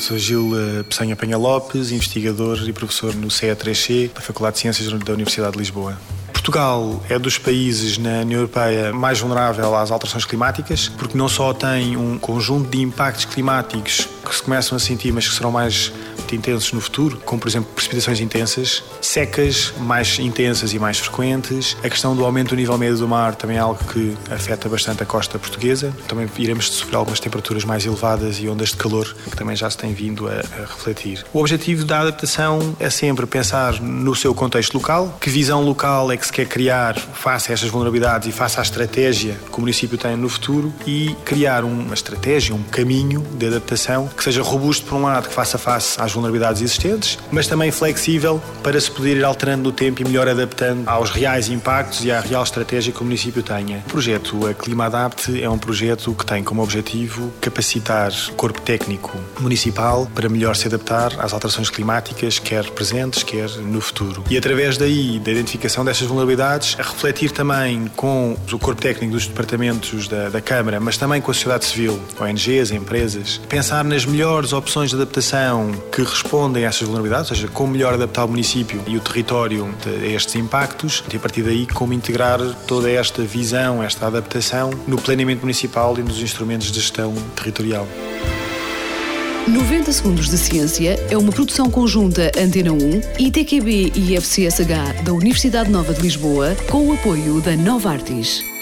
Sou Gil Peçanha Penha Lopes, investigador e professor no CE3C, da Faculdade de Ciências da Universidade de Lisboa. Portugal é dos países na União Europeia mais vulnerável às alterações climáticas, porque não só tem um conjunto de impactos climáticos que se começam a sentir, mas que serão mais intensos no futuro, como por exemplo precipitações intensas, secas mais intensas e mais frequentes. A questão do aumento do nível médio do mar também é algo que afeta bastante a costa portuguesa. Também iremos sofrer algumas temperaturas mais elevadas e ondas de calor que também já se têm vindo a refletir. O objetivo da adaptação é sempre pensar no seu contexto local, que visão local é que se quer criar face a estas vulnerabilidades e face à estratégia que o município tem no futuro, e criar uma estratégia, um caminho de adaptação que seja robusto por um lado, que faça face às vulnerabilidades existentes, mas também flexível para se poder ir alterando no tempo e melhor adaptando aos reais impactos e à real estratégia que o município tenha. O projeto Clima Adapte é um projeto que tem como objetivo capacitar o corpo técnico municipal para melhor se adaptar às alterações climáticas, quer presentes, quer no futuro. E através daí, da identificação destas vulnerabilidades, a refletir também com o corpo técnico dos departamentos da Câmara, mas também com a sociedade civil, ONGs, empresas, pensar nas melhores opções de adaptação que respondem a estas vulnerabilidades, ou seja, como melhor adaptar o município e o território a estes impactos, e a partir daí como integrar toda esta visão, esta adaptação no planeamento municipal e nos instrumentos de gestão territorial. 90 Segundos de Ciência é uma produção conjunta Antena 1, ITQB e FCSH da Universidade Nova de Lisboa, com o apoio da Novartis.